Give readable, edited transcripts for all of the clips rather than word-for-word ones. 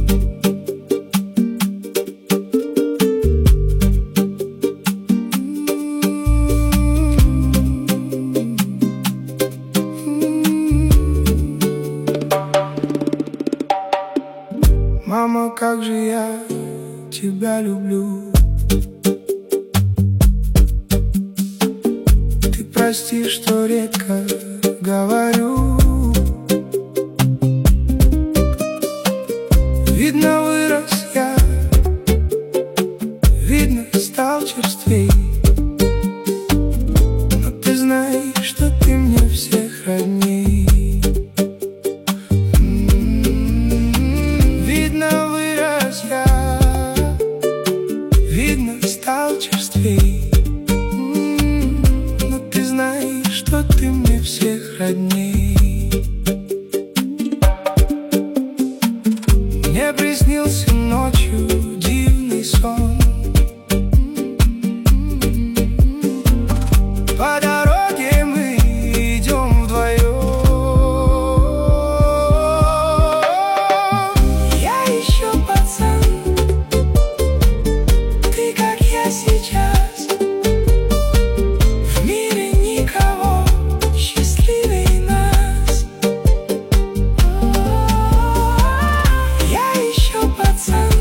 Мама, как же я тебя люблю. Ты прости, что редко говорю. Видно, вырос я, видно, стал черствей. Но ты знаешь, что ты мне всех родней. Видно, стал черствей. Но ты знаешь, что ты мне всех родней. Мне приснился ночью дивный сон. По дороге мы идем вдвоем. Я еще пацан, сейчас в мире никого счастливее нас. Я еще пацан,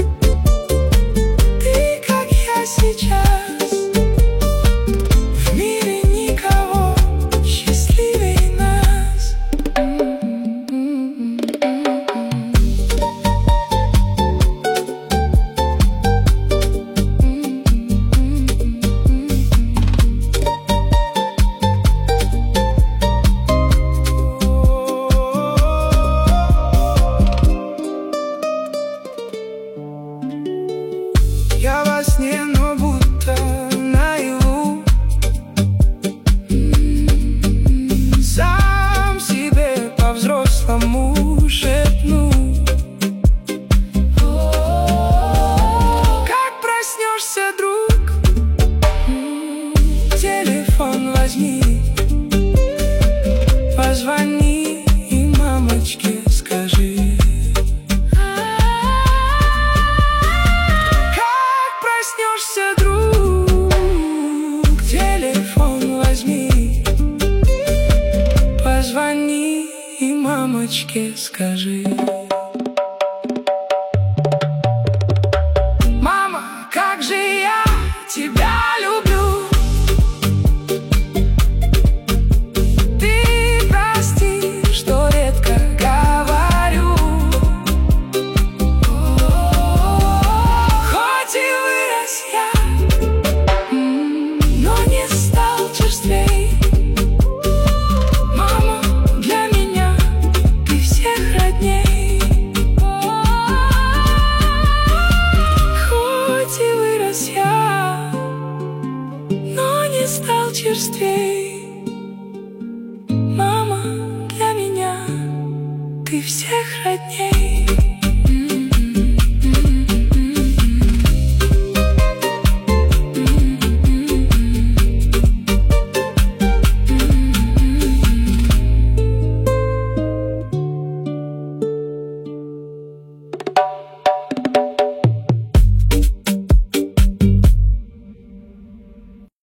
ты как я сейчас, в мире никого счастливее нас. Я во сне, но будто наяву, сам себе по-взрослому шепну. Как проснешься, друг, телефон возьми, позвони и мамочке скажи. Проснешься, друг, телефон возьми, позвони и мамочке скажи. Мама, как же я тебя люблю. Ты прости, что редко говорю. Хоть и вырос я, но не стал черствей. Мама, для меня ты всех родней. Хоть и вырос я, но не стал черствей. Мама, для меня ты всех родней.